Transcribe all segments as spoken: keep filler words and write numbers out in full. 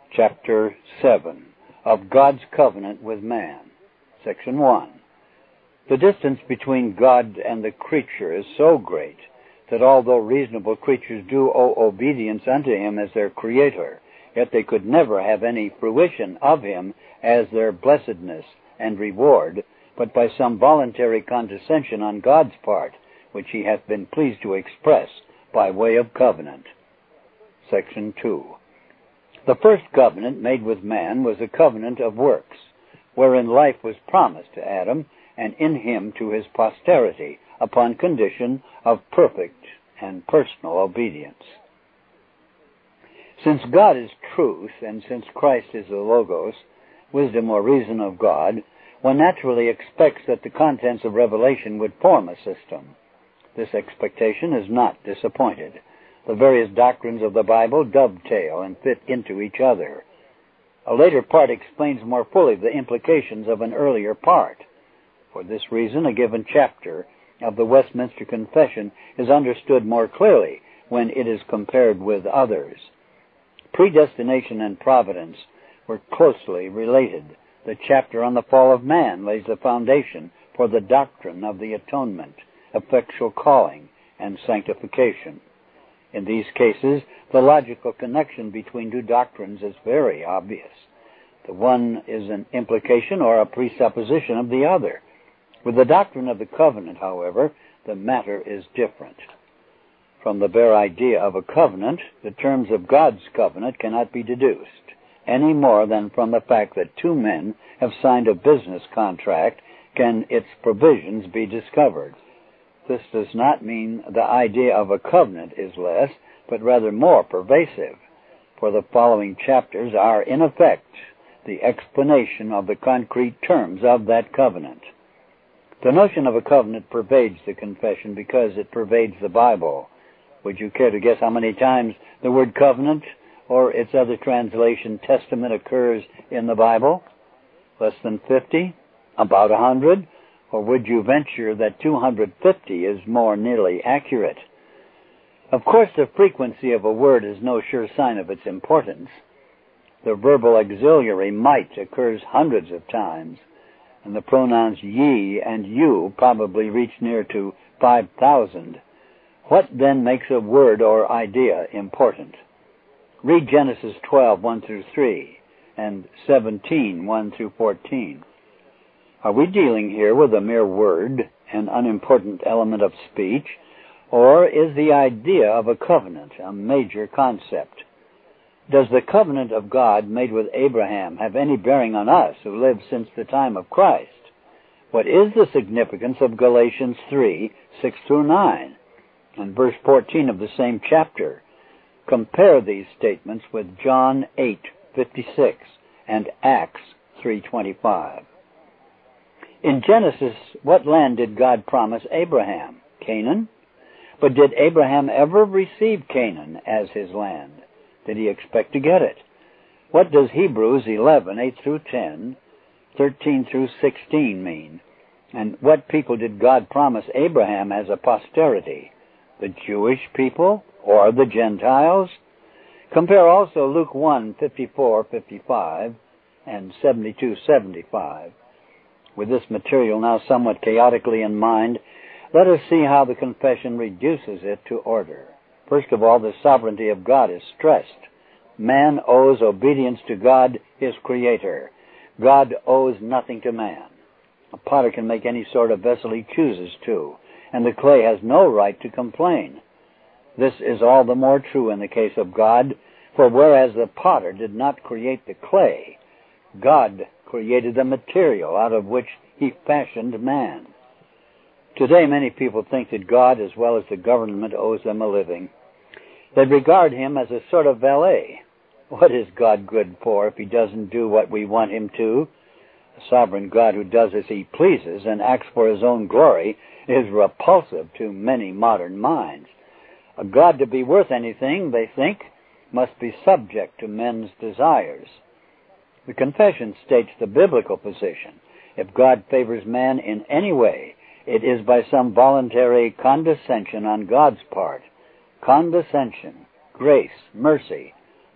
chapter seven, of God's covenant with man. Section one. The distance between God and the creature is so great that although reasonable creatures do owe obedience unto him as their creator, yet they could never have any fruition of him as their blessedness and reward, but by some voluntary condescension on God's part, which he hath been pleased to express by way of covenant. Section two. The first covenant made with man was a covenant of works, wherein life was promised to Adam and in him to his posterity, upon condition of perfect and personal obedience. Since God is truth, and since Christ is the Logos, wisdom or reason of God, one naturally expects that the contents of Revelation would form a system. This expectation is not disappointed. The various doctrines of the Bible dovetail and fit into each other. A later part explains more fully the implications of an earlier part. For this reason, a given chapter of the Westminster Confession is understood more clearly when it is compared with others. Predestination and providence were closely related. The chapter on the fall of man lays the foundation for the doctrine of the atonement, effectual calling, and sanctification. In these cases, the logical connection between two doctrines is very obvious. The one is an implication or a presupposition of the other. With the doctrine of the covenant, however, the matter is different. From the bare idea of a covenant, the terms of God's covenant cannot be deduced, any more than from the fact that two men have signed a business contract can its provisions be discovered. This does not mean the idea of a covenant is less, but rather more pervasive, for the following chapters are, in effect, the explanation of the concrete terms of that covenant. The notion of a covenant pervades the confession because it pervades the Bible. Would you care to guess how many times the word covenant, or its other translation, testament, occurs in the Bible? Less than fifty? About a hundred? Or would you venture that two hundred fifty is more nearly accurate? Of course, the frequency of a word is no sure sign of its importance. The verbal auxiliary might occurs hundreds of times, and the pronouns ye and you probably reach near to five thousand. What then makes a word or idea important? Read Genesis twelve, one through three, and seventeen, one through fourteen. Are we dealing here with a mere word, an unimportant element of speech, or is the idea of a covenant a major concept? Does the covenant of God made with Abraham have any bearing on us who live since the time of Christ? What is the significance of Galatians three, six through nine, and verse fourteen of the same chapter? Compare these statements with John eight, fifty-six and Acts three, twenty-five. In Genesis, what land did God promise Abraham? Canaan? But did Abraham ever receive Canaan as his land? Did he expect to get it? What does Hebrews eleven, eight through ten, thirteen through sixteen mean? And what people did God promise Abraham as a posterity? The Jewish people or the Gentiles? Compare also Luke one, fifty-four, fifty-five and seventy-two, seventy-five. With this material now somewhat chaotically in mind, let us see how the confession reduces it to order. First of all, the sovereignty of God is stressed. Man owes obedience to God, his Creator. God owes nothing to man. A potter can make any sort of vessel he chooses to, and the clay has no right to complain. This is all the more true in the case of God, for whereas the potter did not create the clay, God created the material out of which he fashioned man. Today, many people think that God, as well as the government, owes them a living. They regard him as a sort of valet. What is God good for if he doesn't do what we want him to? A sovereign God who does as he pleases and acts for his own glory is repulsive to many modern minds. A God to be worth anything, they think, must be subject to men's desires. The confession states the biblical position. If God favors man in any way, it is by some voluntary condescension on God's part. Condescension, grace, mercy,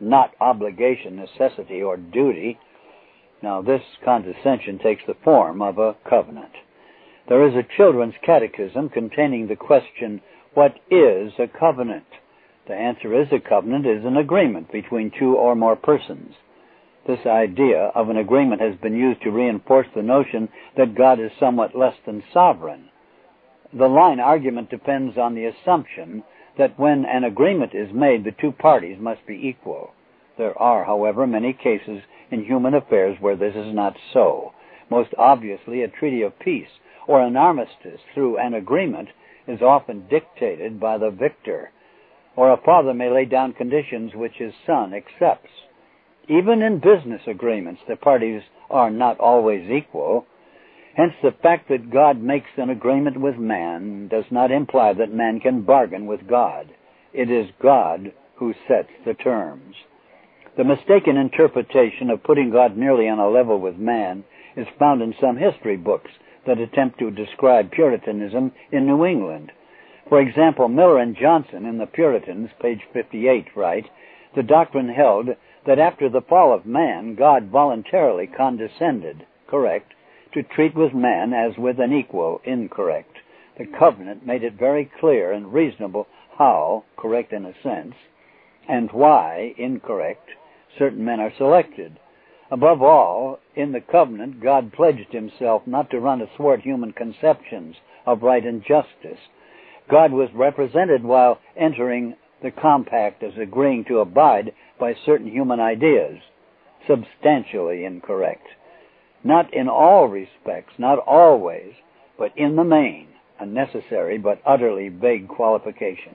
not obligation, necessity, or duty. Now, this condescension takes the form of a covenant. There is a children's catechism containing the question, what is a covenant? The answer is a covenant is an agreement between two or more persons. This idea of an agreement has been used to reinforce the notion that God is somewhat less than sovereign. The line argument depends on the assumption that when an agreement is made, the two parties must be equal. There are, however, many cases in human affairs where this is not so. Most obviously, a treaty of peace or an armistice through an agreement is often dictated by the victor, or a father may lay down conditions which his son accepts. Even in business agreements, the parties are not always equal. Hence, the fact that God makes an agreement with man does not imply that man can bargain with God. It is God who sets the terms. The mistaken interpretation of putting God nearly on a level with man is found in some history books that attempt to describe Puritanism in New England. For example, Miller and Johnson in the Puritans, page fifty-eight, write, the doctrine held that after the fall of man, God voluntarily condescended, correct, to treat with man as with an equal, incorrect. The covenant made it very clear and reasonable how, correct in a sense, and why, incorrect, certain men are selected. Above all, in the covenant, God pledged himself not to run athwart human conceptions of right and justice. God was represented while entering the compact as agreeing to abide by certain human ideas, substantially incorrect. Not in all respects, not always, but in the main, a necessary but utterly vague qualification.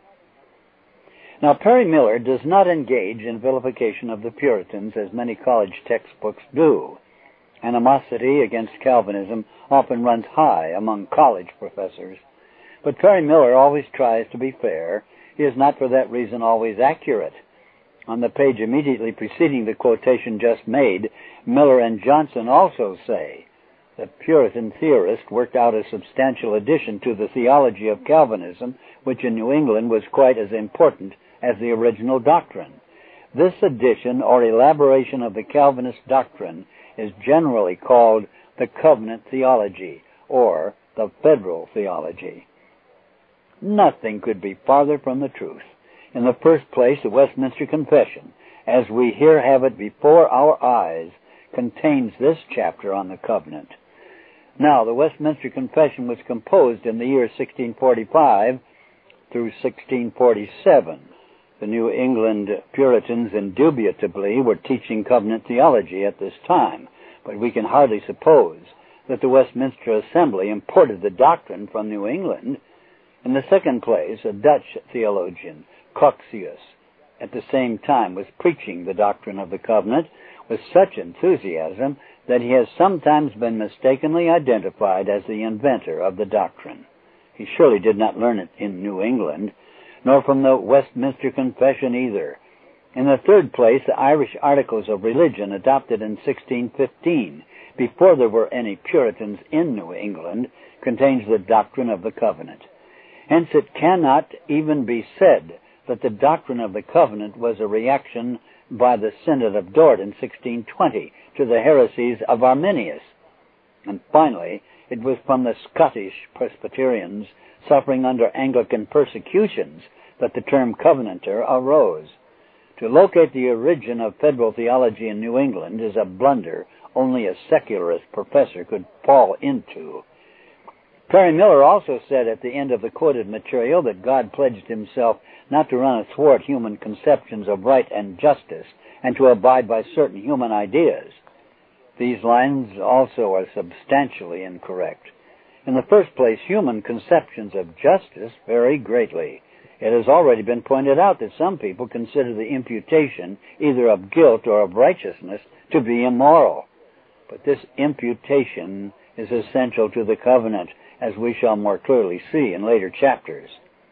Now, Perry Miller does not engage in vilification of the Puritans as many college textbooks do. Animosity against Calvinism often runs high among college professors. But Perry Miller always tries to be fair. He is not for that reason always accurate. On the page immediately preceding the quotation just made, Miller and Johnson also say that Puritan theorists worked out a substantial addition to the theology of Calvinism, which in New England was quite as important as the original doctrine. This addition or elaboration of the Calvinist doctrine is generally called the covenant theology or the federal theology. Nothing could be farther from the truth. In the first place, the Westminster Confession, as we here have it before our eyes, contains this chapter on the covenant. Now, the Westminster Confession was composed in the year sixteen forty-five through sixteen forty-seven. The New England Puritans indubitably were teaching covenant theology at this time, but we can hardly suppose that the Westminster Assembly imported the doctrine from New England. In the second place, a Dutch theologian, Coxius, at the same time was preaching the doctrine of the covenant with such enthusiasm that he has sometimes been mistakenly identified as the inventor of the doctrine. He surely did not learn it in New England, nor from the Westminster Confession either. In the third place, the Irish Articles of Religion, adopted in sixteen fifteen, before there were any Puritans in New England, contains the doctrine of the covenant. Hence it cannot even be said that the doctrine of the covenant was a reaction by the Synod of Dort in sixteen twenty to the heresies of Arminius. And finally, it was from the Scottish Presbyterians suffering under Anglican persecutions that the term covenanter arose. To locate the origin of federal theology in New England is a blunder only a secularist professor could fall into. Perry Miller also said at the end of the quoted material that God pledged himself not to run athwart human conceptions of right and justice and to abide by certain human ideas. These lines also are substantially incorrect. In the first place, human conceptions of justice vary greatly. It has already been pointed out that some people consider the imputation either of guilt or of righteousness to be immoral. But this imputation is essential to the covenant, as we shall more clearly see in later chapters.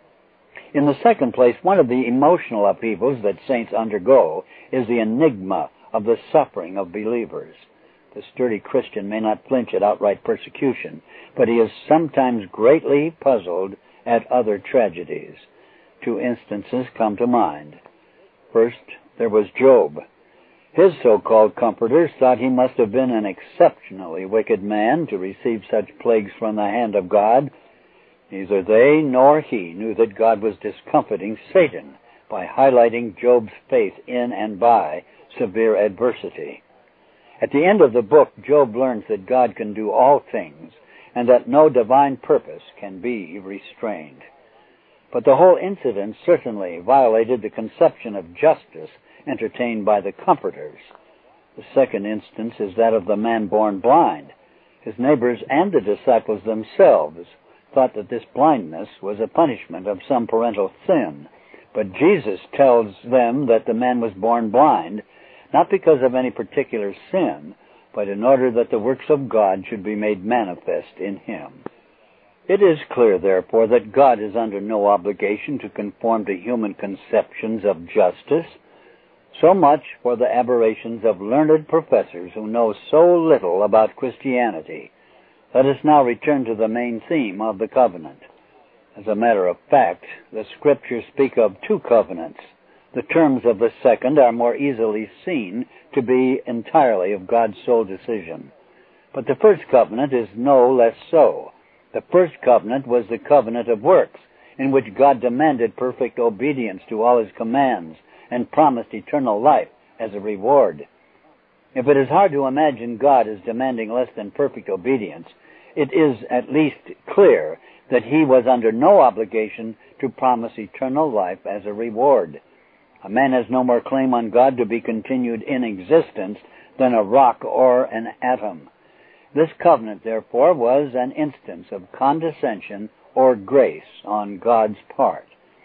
In the second place, one of the emotional upheavals that saints undergo is the enigma of the suffering of believers. The sturdy Christian may not flinch at outright persecution, but he is sometimes greatly puzzled at other tragedies. Two instances come to mind. First, There was Job. His so-called comforters thought he must have been an exceptionally wicked man to receive such plagues from the hand of God. Neither they nor he knew that God was discomfiting Satan by highlighting Job's faith in and by severe adversity. At the end of the book, Job learns that God can do all things and that no divine purpose can be restrained. But the whole incident certainly violated the conception of justice entertained by the comforters. The second instance is that of the man born blind. His neighbors and the disciples themselves thought that this blindness was a punishment of some parental sin. But Jesus tells them that the man was born blind, not because of any particular sin, but in order that the works of God should be made manifest in him. It is clear, therefore, that God is under no obligation to conform to human conceptions of justice. So much for the aberrations of learned professors who know so little about Christianity. Let us now return to the main theme of the covenant. As a matter of fact, the Scriptures speak of two covenants. The terms of the second are more easily seen to be entirely of God's sole decision. But the first covenant is no less so. The first covenant was the covenant of works, in which God demanded perfect obedience to all his commands and promised eternal life as a reward. If it is hard to imagine God as demanding less than perfect obedience, it is at least clear that he was under no obligation to promise eternal life as a reward. A man has no more claim on God to be continued in existence than a rock or an atom. This covenant, therefore, was an instance of condescension or grace on God's part.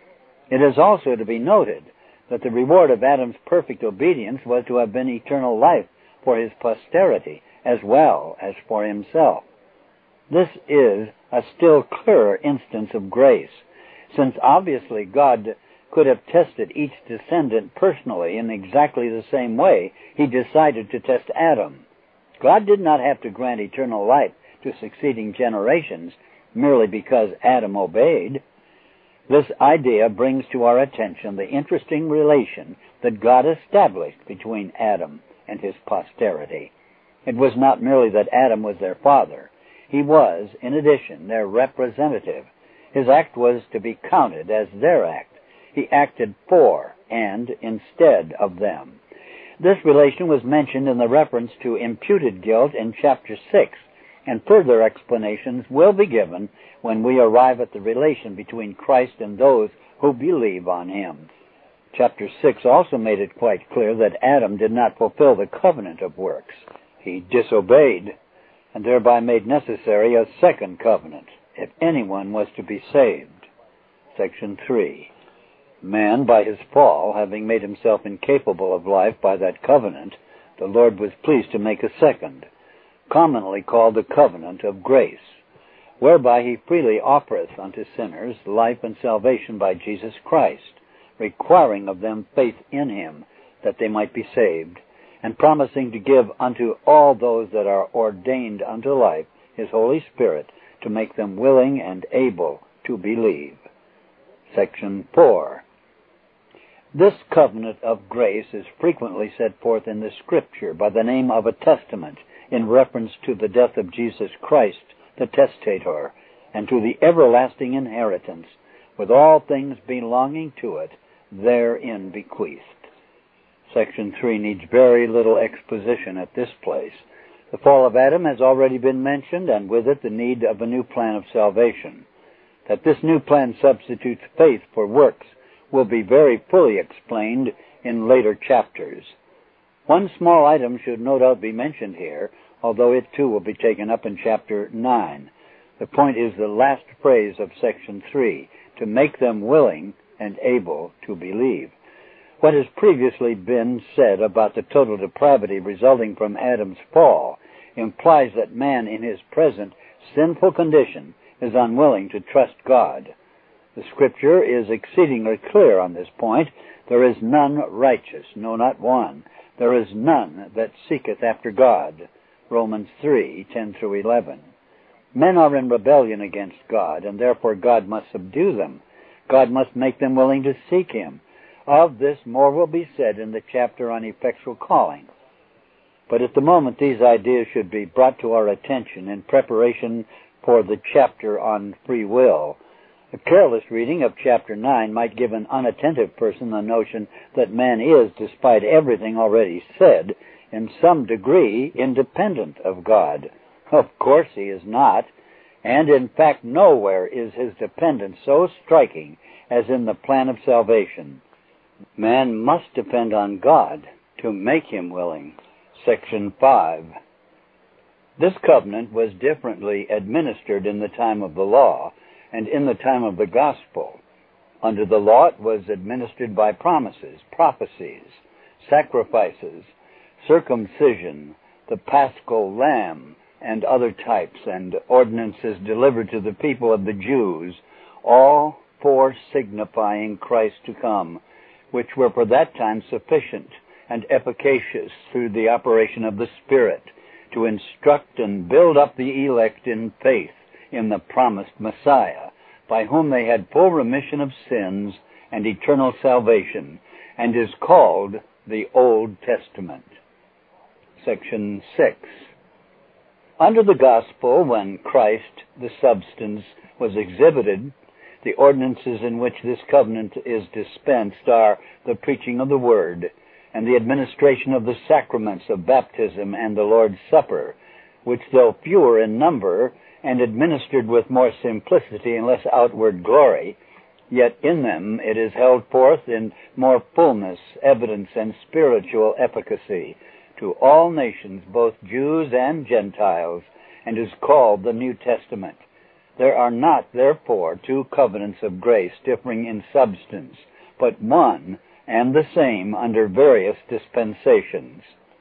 It is also to be noted that the reward of Adam's perfect obedience was to have been eternal life for his posterity as well as for himself. This is a still clearer instance of grace, since obviously God could have tested each descendant personally in exactly the same way he decided to test Adam. God did not have to grant eternal life to succeeding generations merely because Adam obeyed. This idea brings to our attention the interesting relation that God established between Adam and his posterity. It was not merely that Adam was their father. He was, in addition, their representative. His act was to be counted as their act. He acted for and instead of them. This relation was mentioned in the reference to imputed guilt in chapter six, and further explanations will be given when we arrive at the relation between Christ and those who believe on him. Chapter six also made it quite clear that Adam did not fulfill the covenant of works. He disobeyed, and thereby made necessary a second covenant, if anyone was to be saved. Section three. Man, by his fall, having made himself incapable of life by that covenant, the Lord was pleased to make a second, commonly called the covenant of grace, whereby he freely offereth unto sinners life and salvation by Jesus Christ, requiring of them faith in him, that they might be saved, and promising to give unto all those that are ordained unto life his Holy Spirit, to make them willing and able to believe. Section four. This covenant of grace is frequently set forth in the Scripture by the name of a testament in reference to the death of Jesus Christ, the testator, and to the everlasting inheritance, with all things belonging to it, therein bequeathed. Section three needs very little exposition at this place. The fall of Adam has already been mentioned, and with it the need of a new plan of salvation. That this new plan substitutes faith for works will be very fully explained in later chapters. One small item should no doubt be mentioned here, although it too will be taken up in chapter nine. The point is the last phrase of section three, to make them willing and able to believe. What has previously been said about the total depravity resulting from Adam's fall implies that man in his present sinful condition is unwilling to trust God. The Scripture is exceedingly clear on this point. There is none righteous, no, not one. There is none that seeketh after God. Romans three, ten through eleven. Men are in rebellion against God, and therefore God must subdue them. God must make them willing to seek him. Of this more will be said in the chapter on effectual calling. But at the moment these ideas should be brought to our attention in preparation for the chapter on free will. A careless reading of chapter nine might give an unattentive person the notion that man is, despite everything already said, in some degree independent of God. Of course he is not, and in fact nowhere is his dependence so striking as in the plan of salvation. Man must depend on God to make him willing. Section five. This covenant was differently administered in the time of the law and in the time of the gospel. Under the law it was administered by promises, prophecies, sacrifices, circumcision, the paschal lamb, and other types and ordinances delivered to the people of the Jews, all four signifying Christ to come, which were for that time sufficient and efficacious through the operation of the Spirit to instruct and build up the elect in faith in the promised Messiah, by whom they had full remission of sins and eternal salvation, and is called the Old Testament. Section six. Under the gospel, when Christ, the substance, was exhibited, the ordinances in which this covenant is dispensed are the preaching of the Word, and the administration of the sacraments of baptism and the Lord's Supper, which, though fewer in number, and administered with more simplicity and less outward glory, yet in them it is held forth in more fullness, evidence, and spiritual efficacy to all nations, both Jews and Gentiles, and is called the New Testament. There are not, therefore, two covenants of grace differing in substance, but one and the same under various dispensations.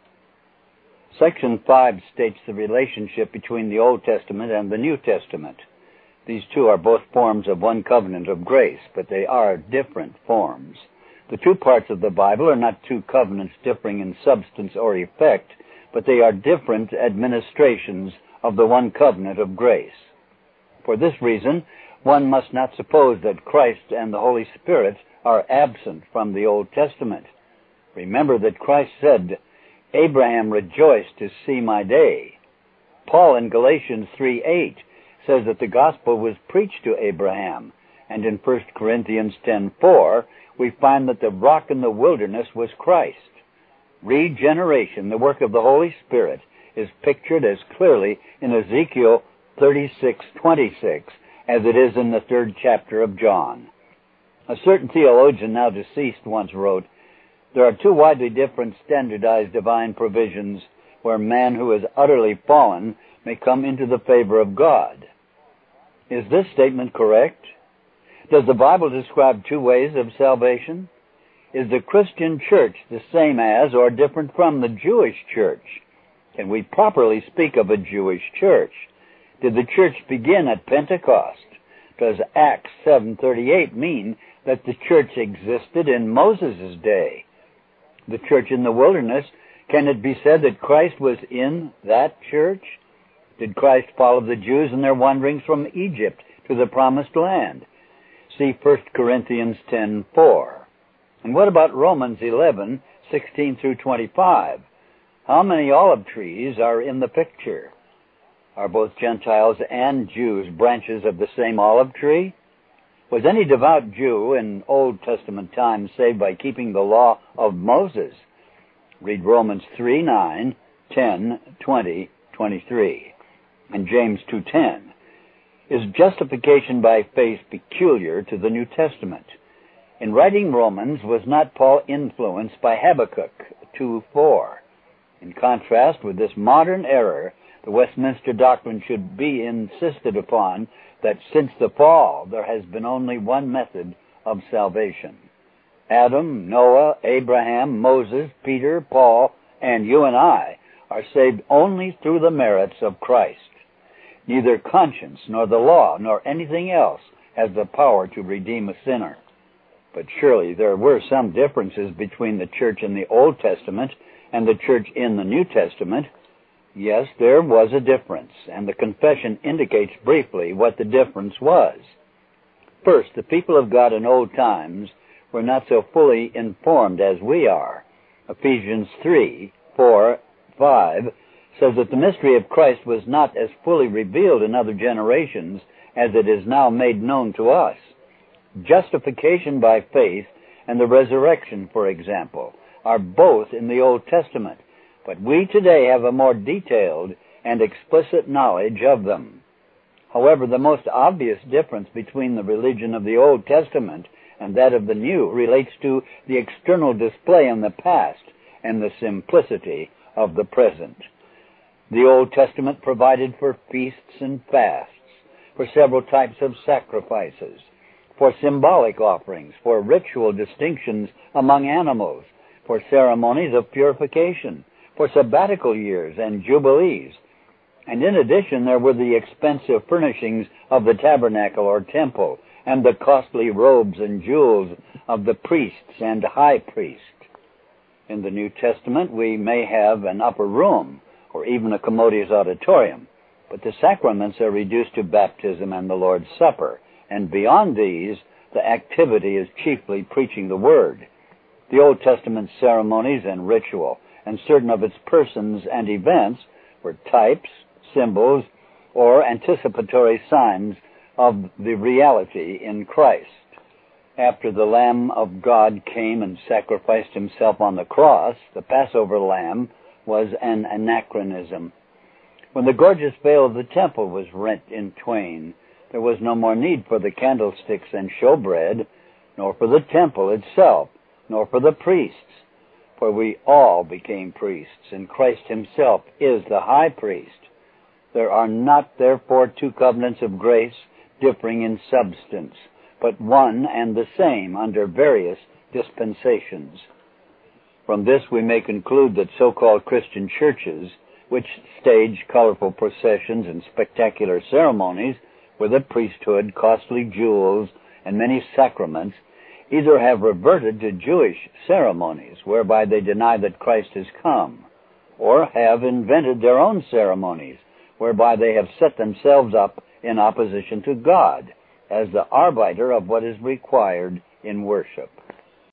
Section five states the relationship between the Old Testament and the New Testament. These two are both forms of one covenant of grace, but they are different forms. The two parts of the Bible are not two covenants differing in substance or effect, but they are different administrations of the one covenant of grace. For this reason, one must not suppose that Christ and the Holy Spirit are absent from the Old Testament. Remember that Christ said, "Abraham rejoiced to see my day." Paul in Galatians three eight says that the gospel was preached to Abraham, and in First Corinthians ten four we find that the rock in the wilderness was Christ. Regeneration, the work of the Holy Spirit, is pictured as clearly in Ezekiel thirty-six twenty-six as it is in the third chapter of John. A certain theologian, now deceased, once wrote, "There are two widely different standardized divine provisions where man who is utterly fallen may come into the favor of God." Is this statement correct? Does the Bible describe two ways of salvation? Is the Christian church the same as or different from the Jewish church? Can we properly speak of a Jewish church? Did the church begin at Pentecost? Does Acts seven thirty-eight mean that the church existed in Moses' day? The church in the wilderness, can it be said that Christ was in that church? Did Christ follow the Jews in their wanderings from Egypt to the promised land? See First Corinthians ten four. And what about Romans eleven sixteen through twenty-five? How many olive trees are in the picture? Are both Gentiles and Jews branches of the same olive tree? Was any devout Jew in Old Testament times saved by keeping the law of Moses? Read Romans three nine, ten, twenty, twenty-three, and James two ten. Is justification by faith peculiar to the New Testament? In writing Romans, was not Paul influenced by Habakkuk two four? In contrast with this modern error, the Westminster doctrine should be insisted upon that since the fall there has been only one method of salvation. Adam, Noah, Abraham, Moses, Peter, Paul, and you and I are saved only through the merits of Christ. Neither conscience, nor the law, nor anything else has the power to redeem a sinner. But surely there were some differences between the church in the Old Testament and the church in the New Testament. Yes, there was a difference, and the confession indicates briefly what the difference was. First, the people of God in old times were not so fully informed as we are. Ephesians three, four, five says that the mystery of Christ was not as fully revealed in other generations as it is now made known to us. Justification by faith and the resurrection, for example, are both in the Old Testament, but we today have a more detailed and explicit knowledge of them. However, the most obvious difference between the religion of the Old Testament and that of the New relates to the external display in the past and the simplicity of the present. The Old Testament provided for feasts and fasts, for several types of sacrifices, for symbolic offerings, for ritual distinctions among animals, for ceremonies of purification, for sabbatical years and jubilees. And in addition, there were the expensive furnishings of the tabernacle or temple, and the costly robes and jewels of the priests and high priest. In the New Testament, we may have an upper room, or even a commodious auditorium, but the sacraments are reduced to baptism and the Lord's Supper, and beyond these, the activity is chiefly preaching the Word. The Old Testament ceremonies and ritual, and certain of its persons and events, were types, symbols, or anticipatory signs of the reality in Christ. After the Lamb of God came and sacrificed himself on the cross, the Passover lamb was an anachronism. When the gorgeous veil of the temple was rent in twain, there was no more need for the candlesticks and showbread, nor for the temple itself, nor for the priests. For we all became priests, and Christ himself is the high priest. There are not, therefore, two covenants of grace differing in substance, but one and the same under various dispensations. From this we may conclude that so-called Christian churches, which stage colorful processions and spectacular ceremonies with a priesthood, costly jewels, and many sacraments, either have reverted to Jewish ceremonies, whereby they deny that Christ has come, or have invented their own ceremonies, whereby they have set themselves up in opposition to God, as the arbiter of what is required in worship.